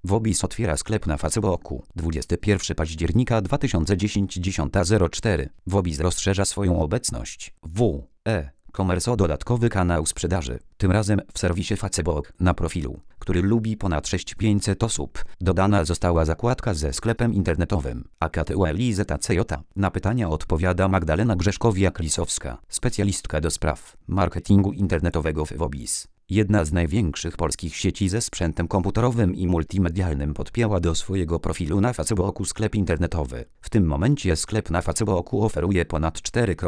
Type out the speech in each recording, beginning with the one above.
Wobis otwiera sklep na Facebooku. 21 października 2010 10:04. Wobis rozszerza swoją obecność. E-commerce o dodatkowy kanał sprzedaży. Tym razem w serwisie Facebook na profilu, który lubi ponad 6500 osób, dodana została zakładka ze sklepem internetowym. AKTULIZTACJ. Na pytania odpowiada Magdalena Grzeszkowiak-Lisowska, specjalistka do spraw marketingu internetowego w Wobis. Jedna z największych polskich sieci ze sprzętem komputerowym i multimedialnym podpięła do swojego profilu na Facebooku sklep internetowy. W tym momencie sklep na Facebooku oferuje ponad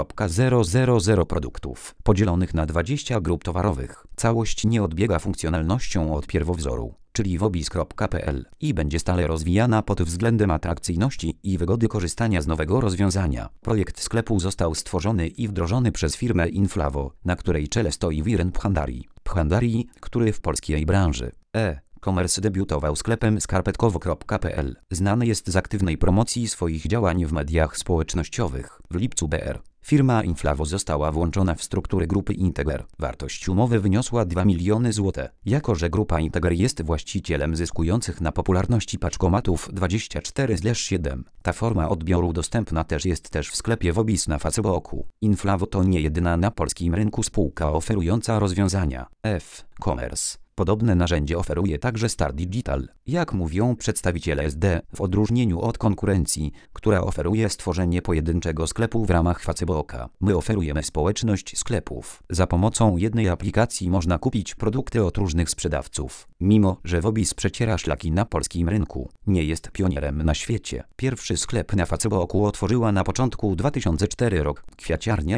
4,000 produktów, podzielonych na 20 grup towarowych. Całość nie odbiega funkcjonalnością od pierwowzoru, czyli wobis.pl, i będzie stale rozwijana pod względem atrakcyjności i wygody korzystania z nowego rozwiązania. Projekt sklepu został stworzony i wdrożony przez firmę Inflavo, na której czele stoi Viren Pchandari, który w polskiej branży e-commerce debiutował sklepem skarpetkowo.pl. Znany jest z aktywnej promocji swoich działań w mediach społecznościowych. W lipcu br. firma Inflavo została włączona w struktury grupy Integer. Wartość umowy wyniosła 2 miliony zł. Jako że grupa Integer jest właścicielem zyskujących na popularności paczkomatów 24/7, ta forma odbioru dostępna jest też w sklepie Wobis na Facebooku. Inflavo to nie jedyna na polskim rynku spółka oferująca rozwiązania e-commerce. Podobne narzędzie oferuje także Star Digital. Jak mówią przedstawiciele SD, w odróżnieniu od konkurencji, która oferuje stworzenie pojedynczego sklepu w ramach Facebooka, my oferujemy społeczność sklepów. Za pomocą jednej aplikacji można kupić produkty od różnych sprzedawców. Mimo że Wobis przeciera szlaki na polskim rynku, nie jest pionierem na świecie. Pierwszy sklep na Facebooku otworzyła na początku 2004 rok kwiaciarnia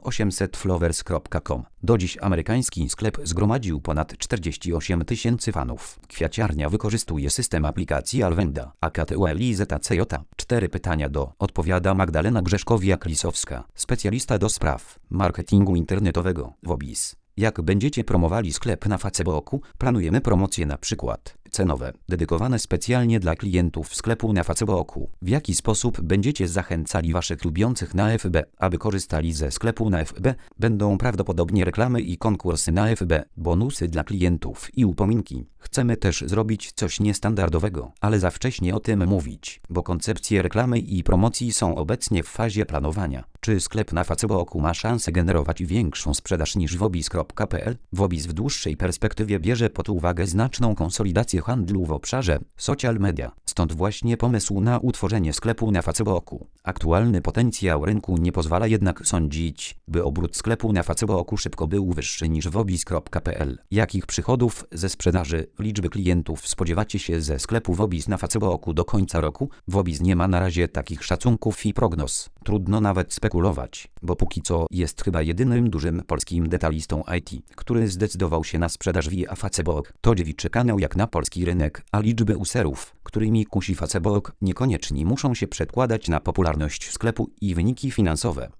18flowers.com. Do dziś amerykański sklep zgromadził ponad 48 tysięcy fanów. Kwiaciarnia wykorzystuje system aplikacji Alvenda. AKTULIZTACJ. 4 pytania do odpowiada Magdalena Grzeszkowiak-Lisowska, specjalista do spraw marketingu internetowego Wobis. Jak będziecie promowali sklep na Facebooku? Planujemy promocje np. cenowe, dedykowane specjalnie dla klientów sklepu na Facebooku. W jaki sposób będziecie zachęcali waszych lubiących na FB, aby korzystali ze sklepu na FB? Będą prawdopodobnie reklamy i konkursy na FB, bonusy dla klientów i upominki. Chcemy też zrobić coś niestandardowego, ale za wcześnie o tym mówić, bo koncepcje reklamy i promocji są obecnie w fazie planowania. Czy sklep na Facebooku ma szansę generować większą sprzedaż niż wobis.pl? Wobis w dłuższej perspektywie bierze pod uwagę znaczną konsolidację handlu w obszarze social media. Stąd właśnie pomysł na utworzenie sklepu na Facebooku. Aktualny potencjał rynku nie pozwala jednak sądzić, by obrót sklepu na Facebooku szybko był wyższy niż wobis.pl. Jakich przychodów ze sprzedaży, liczby klientów spodziewacie się ze sklepu Wobis na Facebooku do końca roku? Wobis nie ma na razie takich szacunków i prognoz. Trudno nawet spekulować, bo póki co jest chyba jedynym dużym polskim detalistą IT, który zdecydował się na sprzedaż via Facebook. To dziewiczy kanał jak na polski rynek, a liczby userów, którymi kusi Facebook, niekoniecznie muszą się przekładać na popularność sklepu i wyniki finansowe.